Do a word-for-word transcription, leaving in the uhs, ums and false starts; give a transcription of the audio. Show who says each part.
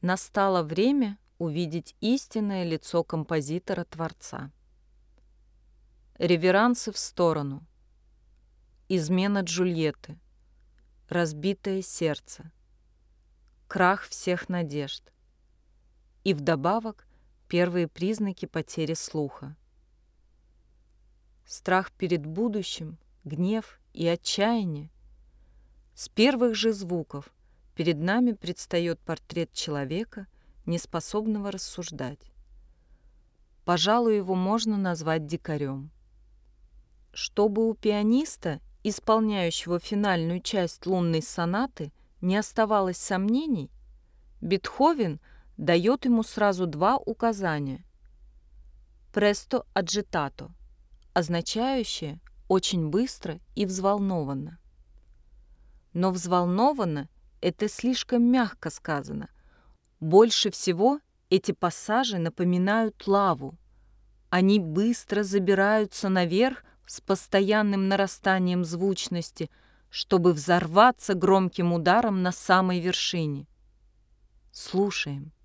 Speaker 1: Настало время увидеть истинное лицо композитора-творца. Реверансы в сторону. Измена Джульетты. Разбитое сердце. Крах всех надежд. И вдобавок первые признаки потери слуха. Страх перед будущим, гнев и отчаяние. С первых же звуков перед нами предстает портрет человека, неспособного рассуждать. Пожалуй, его можно назвать дикарем. Чтобы у пианиста, исполняющего финальную часть лунной сонаты, не оставалось сомнений, Бетховен дает ему сразу два указания. «Престо agitato», означающее «очень быстро и взволнованно». Но взволнованно – это слишком мягко сказано. Больше всего эти пассажи напоминают лаву. Они быстро забираются наверх с постоянным нарастанием звучности, чтобы взорваться громким ударом на самой вершине. Слушаем.